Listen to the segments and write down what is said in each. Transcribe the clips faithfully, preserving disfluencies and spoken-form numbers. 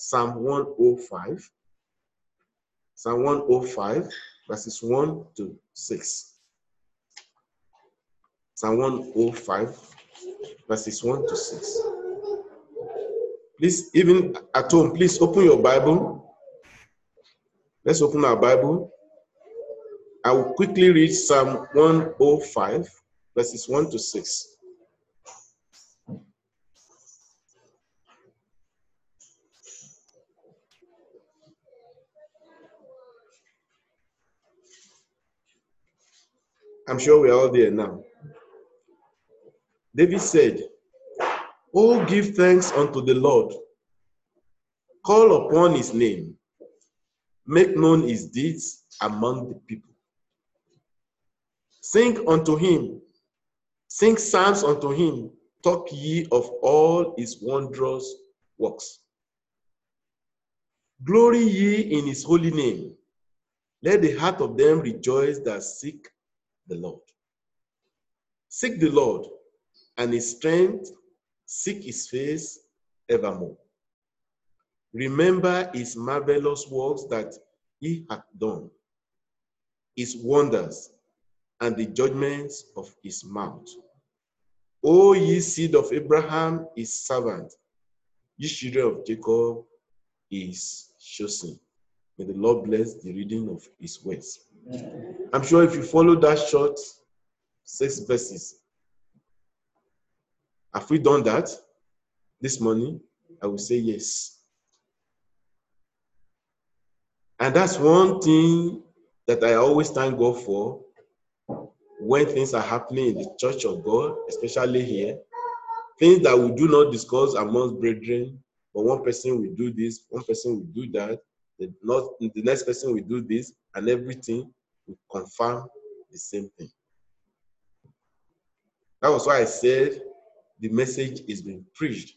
Psalm one oh five. Psalm one oh five, verses one to six. Psalm one oh five, verses one to six. Please, even at home, please open your Bible. Let's open our Bible. I will quickly read Psalm one oh five, verses one to six. I'm sure we're all there now. David said, "Oh, give thanks unto the Lord. Call upon his name. Make known his deeds among the people. Sing unto him. Sing psalms unto him. Talk ye of all his wondrous works. Glory ye in his holy name. Let the heart of them rejoice that seek the Lord. Seek the Lord and his strength. Seek his face evermore. Remember his marvelous works that he hath done, his wonders, and the judgments of his mouth. O ye seed of Abraham, his servant, ye children of Jacob, his chosen. May the Lord bless the reading of his words. I'm sure if you follow that short six verses, have we done that this morning? I will say yes. And that's one thing that I always thank God for when things are happening in the church of God, especially here. Things that we do not discuss amongst brethren, but one person will do this, one person will do that, the, not, the next person will do this, and everything will confirm the same thing. That was why I said the message is being preached.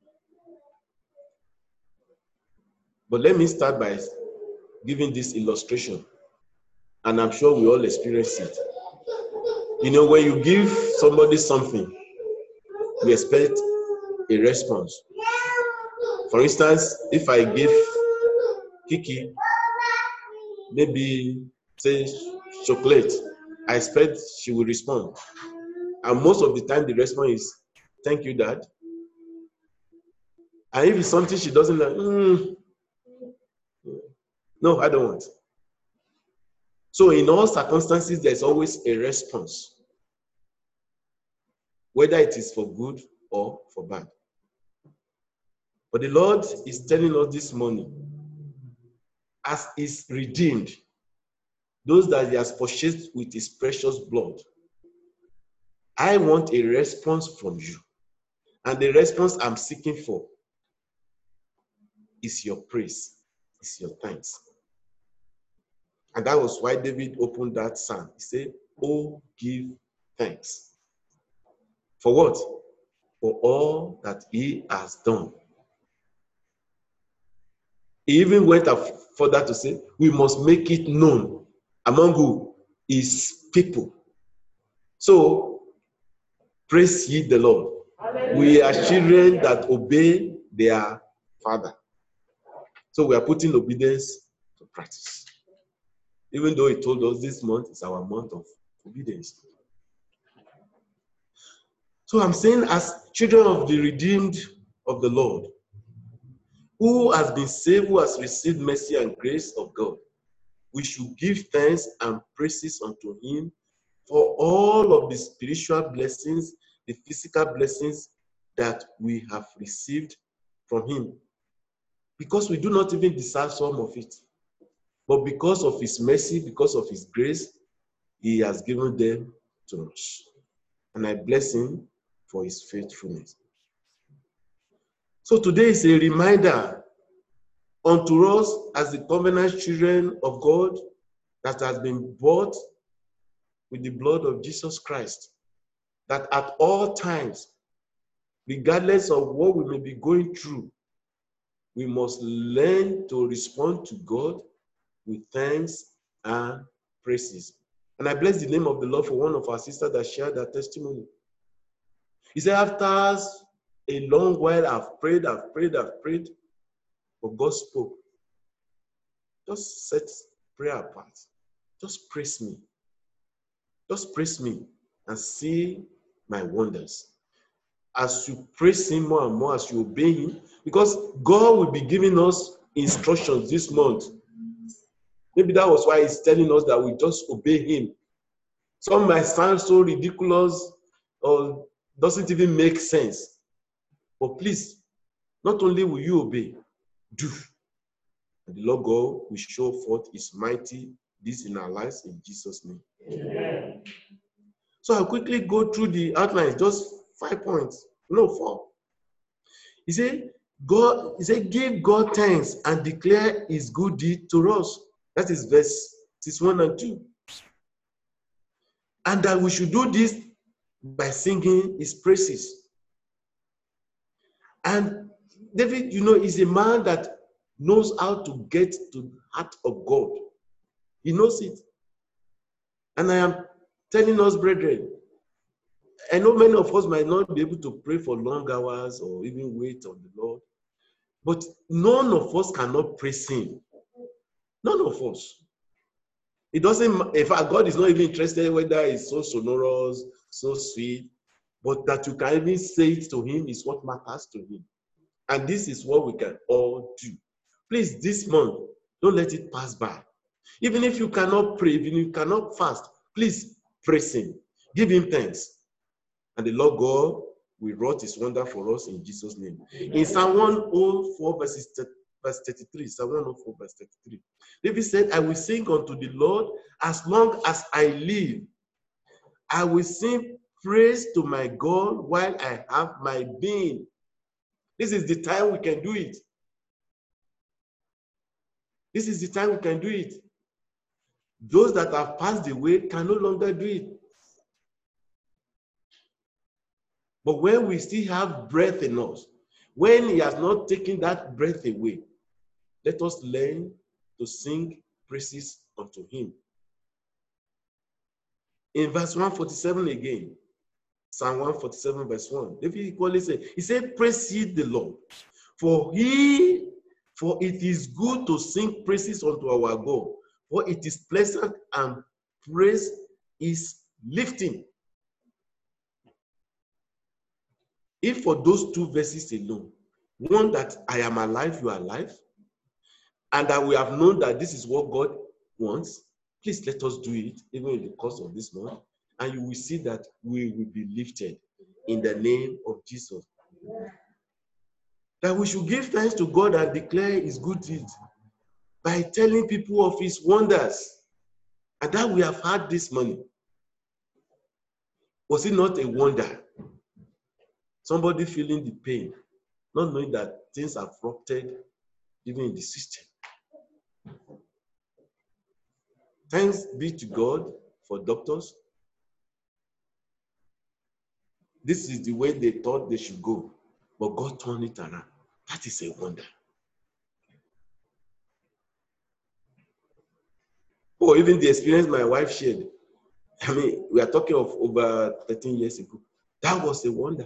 But let me start by giving this illustration, and I'm sure we all experience it. You know, when you give somebody something, you expect a response. For instance, if I give Kiki maybe say chocolate, I expect she will respond. And most of the time the response is, "Thank you, Dad." And if it's something she doesn't like, mm, no, I don't want. So in all circumstances, there's always a response, whether it is for good or for bad. But the Lord is telling us this morning, as is redeemed, those that he has purchased with his precious blood, I want a response from you. And the response I'm seeking for is your praise, is your thanks. And that was why David opened that psalm. He said, "Oh, give thanks." For what? For all that he has done. He even went further to say, we must make it known among who? His people. So, praise ye the Lord. We are children that obey their father. So we are putting obedience to practice. Even though he told us this month is our month of obedience. So I'm saying, as children of the redeemed of the Lord, who has been saved, who has received mercy and grace of God, we should give thanks and praises unto him for all of the spiritual blessings, the physical blessings that we have received from him. Because we do not even deserve some of it. But because of his mercy, because of his grace, he has given them to us. And I bless him for his faithfulness. So today is a reminder unto us as the covenant children of God that has been bought with the blood of Jesus Christ, that at all times, regardless of what we may be going through, we must learn to respond to God with thanks and praises. And I bless the name of the Lord for one of our sisters that shared that testimony. He said, after a long while, I've prayed, I've prayed, I've prayed. but God spoke. Just set prayer apart. Just praise me. Just praise me and see my wonders. As you praise him more and more, as you obey him, because God will be giving us instructions this month. Maybe that was why he's telling us that we just obey him. Some might sound so ridiculous or doesn't even make sense. But please, not only will you obey, do. And the Lord God will show forth his mighty deeds in our lives in Jesus' name. Amen. So I'll quickly go through the outlines, just five points. No, four. He said, God, he said, give God thanks and declare his good deed to us. That is verse one and two. And that we should do this by singing his praises. And David, you know, is a man that knows how to get to the heart of God. He knows it. And I am telling us, brethren, I know many of us might not be able to pray for long hours or even wait on the Lord, but none of us cannot praise him. None of us. It doesn't, in fact, God is not even interested whether it's so sonorous, so sweet, but that you can even say it to him is what matters to him. And this is what we can all do. Please, this month, don't let it pass by. Even if you cannot pray, even if you cannot fast, please praise him. Give him thanks. And the Lord God will wrought his wonder for us in Jesus' name. Amen. In Psalm one oh four, verse thirty-three, Psalm one oh four, verse thirty-three, David said, I will sing unto the Lord as long as I live. I will sing praise to my God while I have my being. This is the time we can do it. This is the time we can do it. Those that have passed away can no longer do it. But when we still have breath in us, when he has not taken that breath away, let us learn to sing praises unto him. In verse one forty-seven again, Psalm one forty-seven verse one, David equally said, he said, praise ye the Lord, for he, for it is good to sing praises unto our God, for it is pleasant and praise is lifting. If for those two verses alone, one that I am alive, you are alive, and that we have known that this is what God wants, please let us do it, even in the course of this month, and you will see that we will be lifted in the name of Jesus. That we should give thanks to God and declare his good deeds by telling people of his wonders, and that we have had this morning. Was it not a wonder? Somebody feeling the pain, not knowing that things are ruptured even in the system. Thanks be to God for doctors. This is the way they thought they should go, but God turned it around. That is a wonder. Or even the experience my wife shared. I mean, we are talking of over thirteen years ago. That was a wonder.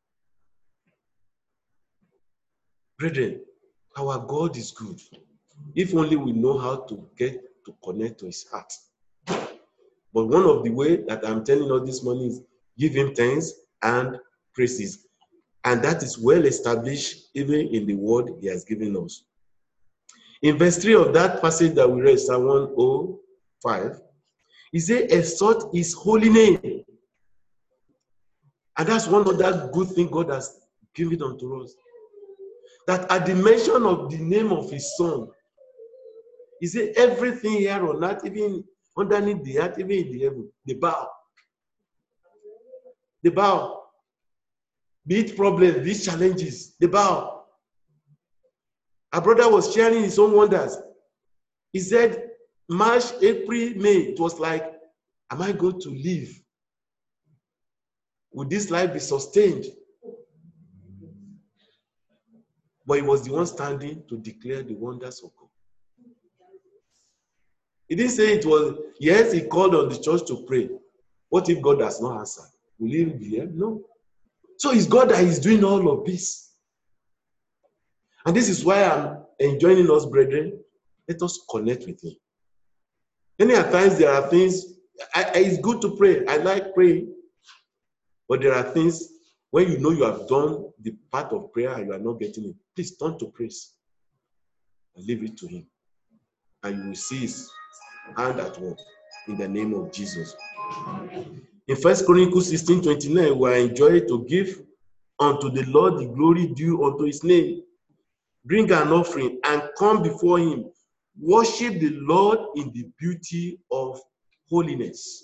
Brethren, our God is good. If only we know how to get to connect to his heart. But one of the ways that I'm telling you this morning is give him thanks and praises. And that is well established even in the word he has given us. In verse three of that passage that we read, Psalm one oh five, he said, exalt his holy name. And that's one of that good thing God has given unto us. That at the mention of the name of his son, he said, everything here on earth, even underneath the earth, even in the heaven, they bow. They bow. Be it problems, be it challenges, they bow. Our brother was sharing his own wonders. He said, March, April, May, it was like, am I going to live? Would this life be sustained? But he was the one standing to declare the wonders of God. He didn't say it was, yes, he called on the church to pray. What if God does not answer? Will he be here? No. So it's God that is doing all of this. And this is why I'm and joining us, brethren, let us connect with him. Many a times there are things, I, I, it's good to pray. I like praying. But there are things, when you know you have done the part of prayer and you are not getting it, please turn to praise and leave it to him. And you will see his hand at work in the name of Jesus. In First Chronicles sixteen twenty-nine, we are enjoined to give unto the Lord the glory due unto his name. Bring an offering and come before him. Worship the Lord in the beauty of holiness.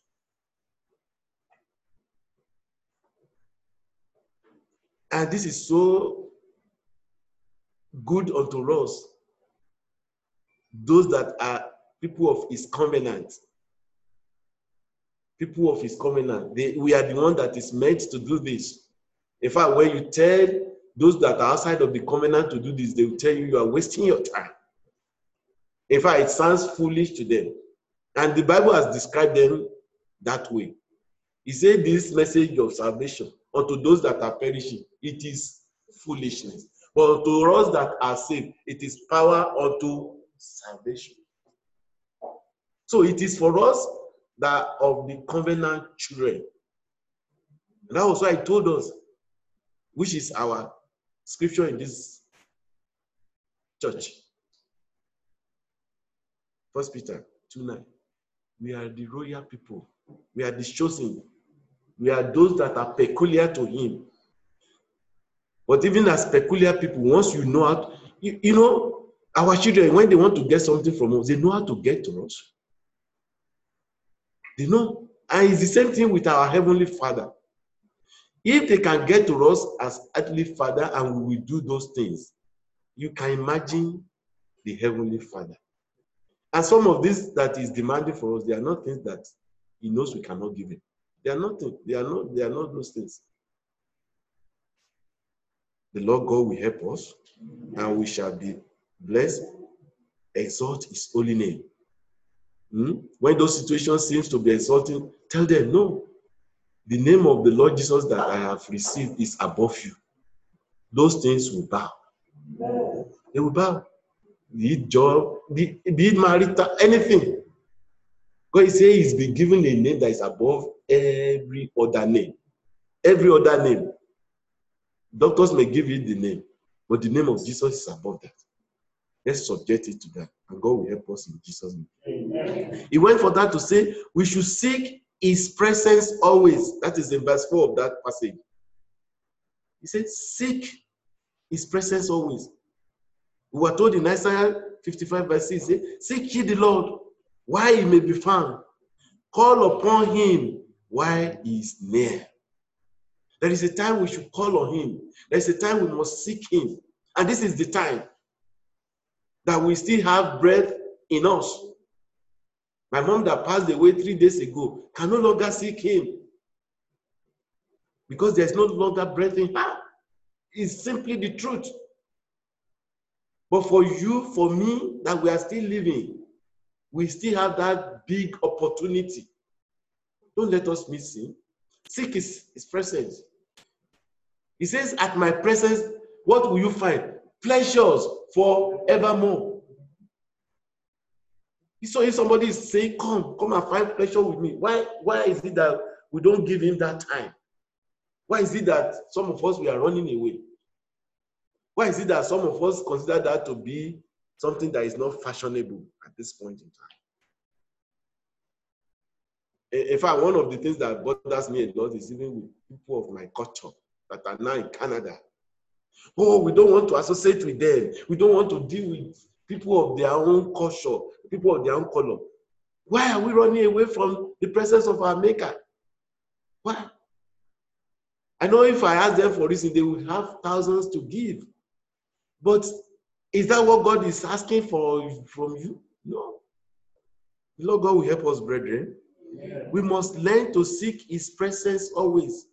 And this is so good unto us, those that are people of his covenant. People of his covenant. They, we are the one that is meant to do this. In fact, when you tell those that are outside of the covenant to do this, they will tell you you are wasting your time. In fact, it sounds foolish to them. And the Bible has described them that way. He said this message of salvation unto those that are perishing, it is foolishness. But unto us that are saved, it is power unto salvation. So it is for us that of the covenant children. And that was why I told us, which is our scripture in this church. First Peter two nine. We are the royal people. We are the chosen. We are those that are peculiar to him. But even as peculiar people, once you know how, you, you know, our children, when they want to get something from us, they know how to get to us. They know. And it's the same thing with our Heavenly Father. If they can get to us as earthly Father and we will do those things, you can imagine the Heavenly Father. And some of this that is demanding for us, they are not things that he knows we cannot give him. They are not, they are not, they are not those things. The Lord God will help us, and we shall be blessed. Exalt his holy name. Hmm? When those situations seem to be exalting, tell them, no. The name of the Lord Jesus that I have received is above you. Those things will bow. They will bow. Be it job, be, be it marital, anything. God is saying he's been given a name that is above every other name. Every other name. Doctors may give you the name, but the name of Jesus is above that. Let's subject it to that, and God will help us in Jesus' name. Amen. He went for that to say we should seek his presence always. That is in verse four of that passage. He said, seek his presence always. We were told in Isaiah fifty-five verse six, seek ye the Lord while he may be found. Call upon him while he is near. There is a time we should call on him. There is a time we must seek him. And this is the time that we still have breath in us. My mom that passed away three days ago can no longer seek him because there's no longer breath in her. It's simply the truth. But for you, for me, that we are still living, we still have that big opportunity. Don't let us miss him. Seek his, his presence. He says, at my presence, what will you find? Pleasures forevermore. So if somebody is saying, come, come and find pleasure with me, why, why is it that we don't give him that time? Why is it that some of us, we are running away? Why is it that some of us consider that to be something that is not fashionable at this point in time? In fact, one of the things that bothers me a lot is even with people of my culture that are now in Canada. Oh, we don't want to associate with them. We don't want to deal with people of their own culture, people of their own color. Why are we running away from the presence of our Maker? Why? I know if I ask them for reason, they will have thousands to give. But is that what God is asking for from you? No. The Lord God will help us, brethren. Yeah. We must learn to seek his presence always.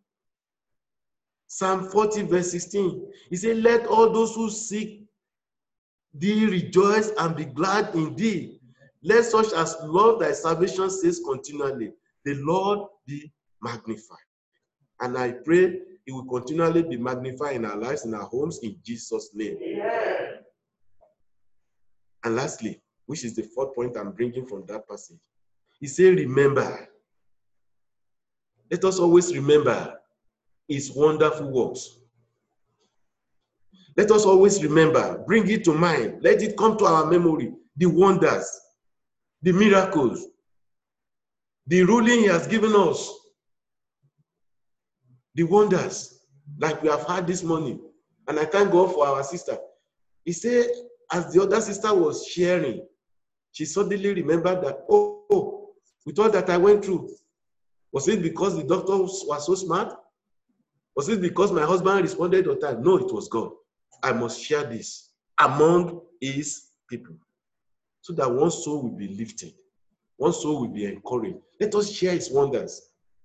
Psalm forty verse sixteen. He said, let all those who seek thee rejoice and be glad in thee. Let such as love thy salvation says continually, the Lord be magnified. And I pray he will continually be magnified in our lives, in our homes, in Jesus' name. Yeah. And lastly, which is the fourth point I'm bringing from that passage, he said, remember. Let us always remember his wonderful works. Let us always remember, bring it to mind, let it come to our memory, the wonders, the miracles, the ruling he has given us, the wonders, like we have had this morning. And I thank God for our sister. He said, as the other sister was sharing, she suddenly remembered that, oh, oh, with all that I went through, was it because the doctors were so smart? Was it because my husband responded on time? No, it was God. I must share this among his people so that one soul will be lifted. One soul will be encouraged. Let us share his wonders.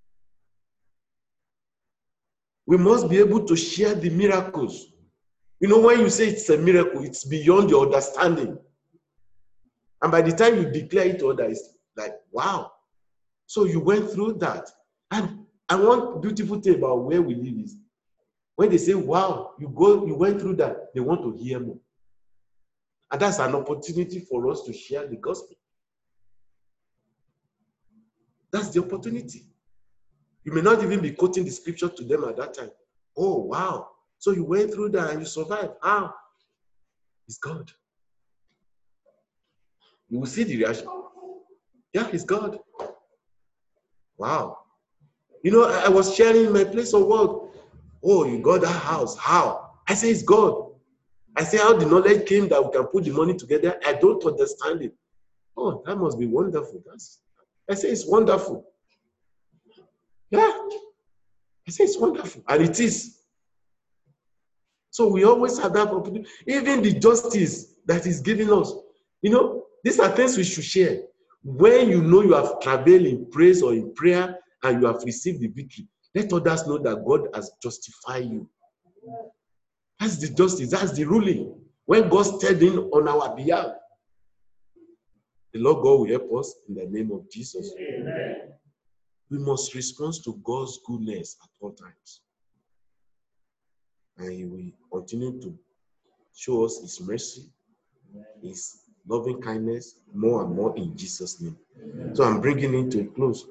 We must be able to share the miracles. You know, when you say it's a miracle, it's beyond your understanding. And by the time you declare it to others, it's like, wow. So you went through that. And, and one beautiful thing about where we live is, when they say, wow, you go, you went through that, they want to hear more. And that's an opportunity for us to share the gospel. That's the opportunity. You may not even be quoting the scripture to them at that time. Oh, wow. So you went through that and you survived. How? It's God. You will see the reaction. Yeah, it's God. Wow. You know, I was sharing my place of work. Oh, you got that house. How? I say, it's God. I say, how the knowledge came that we can put the money together. I don't understand it. Oh, that must be wonderful. That's, I say, it's wonderful. Yeah. I say, it's wonderful. And it is. So we always have that opportunity. Even the justice that is giving us. You know, these are things we should share. When you know you have traveled in praise or in prayer and you have received the victory, let others know that God has justified you. That's the justice. That's the ruling. When God stepped in on our behalf, the Lord God will help us in the name of Jesus. Amen. We must respond to God's goodness at all times. And He will continue to show us His mercy, His loving kindness more and more in Jesus' name. Amen. So I'm bringing it to a close.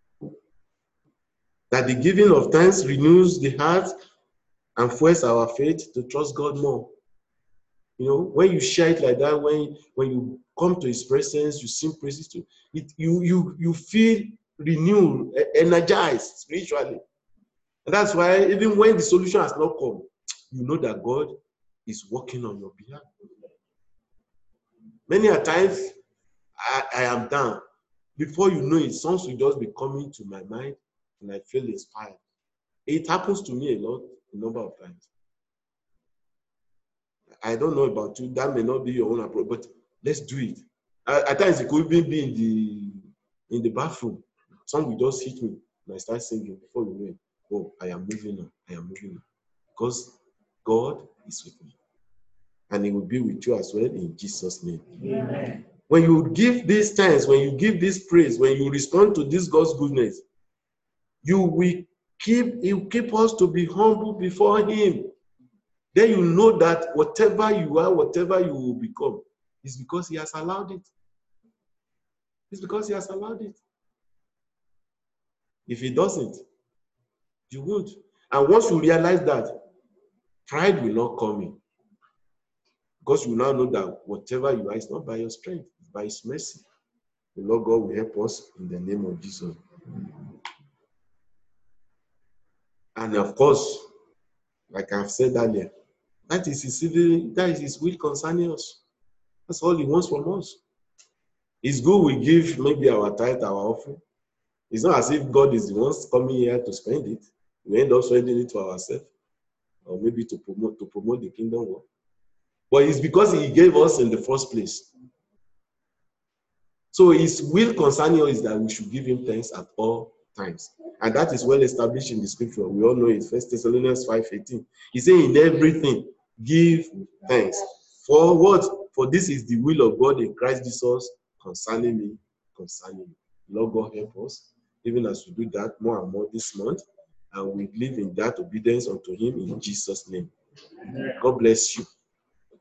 That the giving of thanks renews the heart and fuels our faith to trust God more. You know, when you share it like that, when, when you come to His presence, you sing praises to it, you, you, you feel renewed, energized spiritually. And that's why even when the solution has not come, you know that God is working on your behalf. Many a times, I, I am down. Before you know it, songs will just be coming to my mind, and I feel inspired. It happens to me a lot, a number of times. I don't know about you. That may not be your own approach, but let's do it. At, at times, it could even be in the in the bathroom. Some will just hit me, and I start singing before you know it. Oh, I am moving on. I am moving on. Because God is with me. And He will be with you as well in Jesus' name. Amen. When you give these thanks, when you give this praise, when you respond to this God's goodness, you will keep, He will keep us to be humble before Him. Then you know that whatever you are, whatever you will become, is because He has allowed it. It's because He has allowed it. If He doesn't, you won't. And once you realize that, pride will not come in. Because you now know that whatever you are is not by your strength, it's by His mercy. The Lord God will help us in the name of Jesus. And of course, like I've said earlier, that is His will, that is His will concerning us. That's all He wants from us. It's good we give maybe our tithe, our offering. It's not as if God is the one coming here to spend it. We end up spending it for ourselves, or maybe to promote to promote the kingdom work. But it's because He gave us in the first place. So His will concerning us is that we should give Him thanks at all times. And that is well established in the scripture. We all know it. First Thessalonians five eighteen. He said, in everything, give thanks. For what? For this is the will of God in Christ Jesus concerning me, concerning you. Lord God help us, even as we do that more and more this month. And we live in that obedience unto Him in Jesus' name. Amen. God bless you.